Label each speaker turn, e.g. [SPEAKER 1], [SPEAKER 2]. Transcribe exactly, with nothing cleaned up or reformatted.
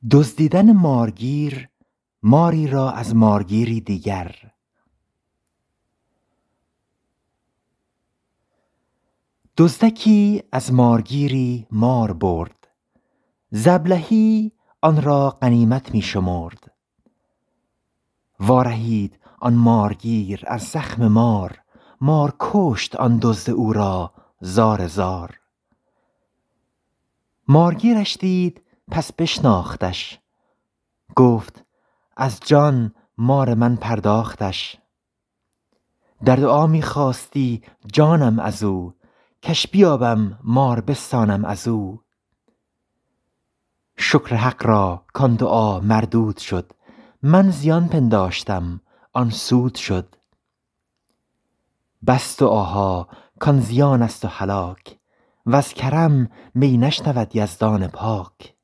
[SPEAKER 1] دزدیدن مارگیر ماری را از مارگیری دیگر. دزدکی از مارگیری مار برد، ز ابلهی آن را غنیمت می شمرد. وارهید آن مارگیر از زخم مار، مار کشت آن دزد او را زار زار. مارگیرش دید پس بشناختش، گفت از جان مار من پرداختش. در دعا می خواستی جانم از او، کش بیابم مار بستانم از او. شکر حق را کان دعا مردود شد، من زیان پنداشتم آن سود شد. بس دعاها کان زیان است و هلاک، وز کرم می نشنود یزدان پاک.